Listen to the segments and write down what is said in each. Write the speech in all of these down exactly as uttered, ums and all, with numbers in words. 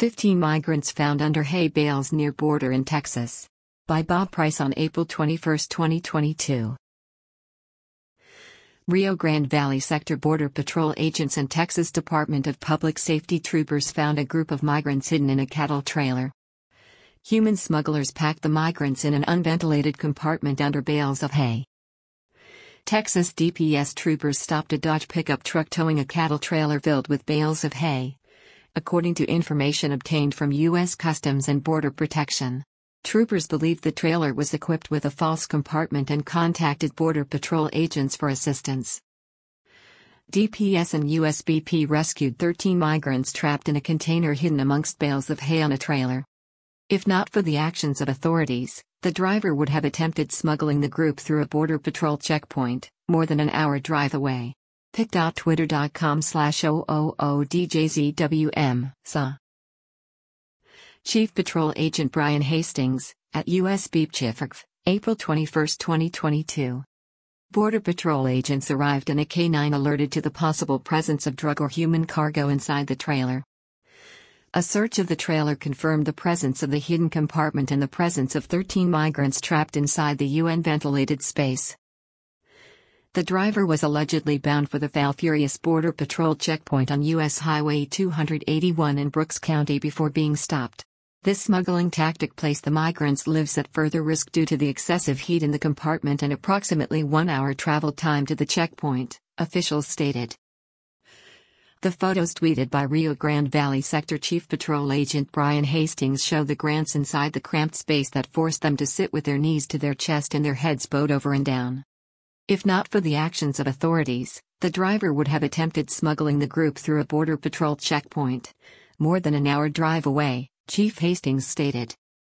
fifteen migrants found under hay bales near border in Texas. By Bob Price on April twenty-first, twenty twenty-two. Rio Grande Valley Sector Border Patrol agents and Texas Department of Public Safety troopers found a group of migrants hidden in a cattle trailer. Human smugglers packed the migrants in an unventilated compartment under bales of hay. Texas D P S troopers stopped a Dodge pickup truck towing a cattle trailer filled with bales of hay. According to information obtained from U S Customs and Border Protection, troopers believed the trailer was equipped with a false compartment and contacted Border Patrol agents for assistance. D P S and U S B P rescued thirteen migrants trapped in a container hidden amongst bales of hay on a trailer. If not for the actions of authorities, the driver would have attempted smuggling the group through a Border Patrol checkpoint, more than an hour drive away. pic.twitter.com slash OOODJZWM, S A. Chief Patrol Agent Brian Hastings, at U S B P Chief, April twenty-first, twenty twenty-two. Border Patrol agents arrived and a K nine alerted to the possible presence of drug or human cargo inside the trailer. A search of the trailer confirmed the presence of the hidden compartment and the presence of thirteen migrants trapped inside the unventilated space. The driver was allegedly bound for the Falfurrias Border Patrol checkpoint on U S Highway two eighty-one in Brooks County before being stopped. This smuggling tactic placed the migrants' lives at further risk due to the excessive heat in the compartment and approximately one hour travel time to the checkpoint, officials stated. The photos tweeted by Rio Grande Valley Sector Chief Patrol Agent Brian Hastings show the migrants inside the cramped space that forced them to sit with their knees to their chest and their heads bowed over and down. If not for the actions of authorities, the driver would have attempted smuggling the group through a Border Patrol checkpoint, more than an hour drive away, Chief Hastings stated.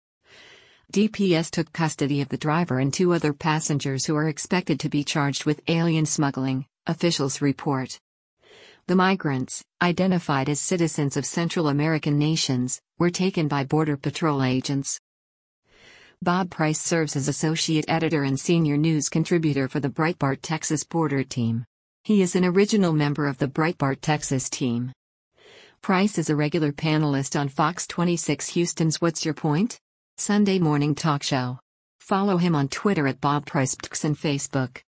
D P S took custody of the driver and two other passengers who are expected to be charged with alien smuggling, officials report. The migrants, identified as citizens of Central American nations, were taken by Border Patrol agents. Bob Price serves as associate editor and senior news contributor for the Breitbart Texas Border Team. He is an original member of the Breitbart Texas team. Price is a regular panelist on Fox twenty-six Houston's What's Your Point? Sunday morning talk show. Follow him on Twitter at Bob Price and Facebook.